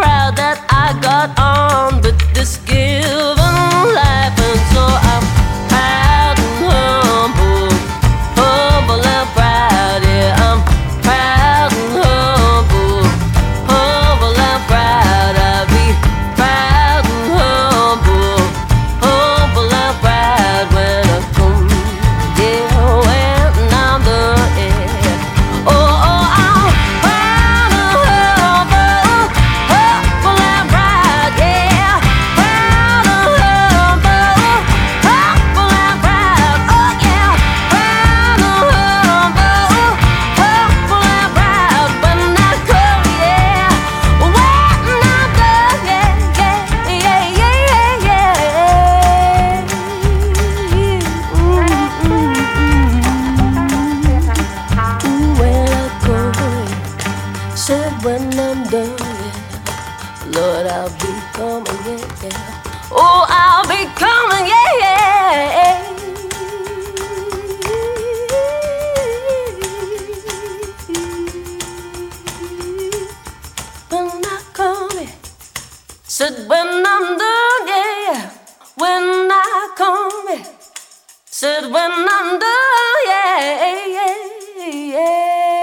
proud that I got on with this given life, and so I'm proud and humble, humble and proud. Yeah, I'm proud and humble, humble and proud. I'll be proud and humble, humble and proud when I come, yeah, when I'm done. Yeah. Oh, I'm proud and humble, humble and proud. Yeah, proud and humble, humble and proud. Oh yeah, proud and humble, humble and proud when I come, yeah, when I'm done. Yeah, yeah, yeah, yeah, yeah, yeah. When I come, said when I'm done, yeah. Lord, I'll be coming, yeah, yeah. Oh, I'll be coming, yeah, yeah. When I come, said when I'm done, yeah. When I come, said when I'm done, yeah, yeah, yeah.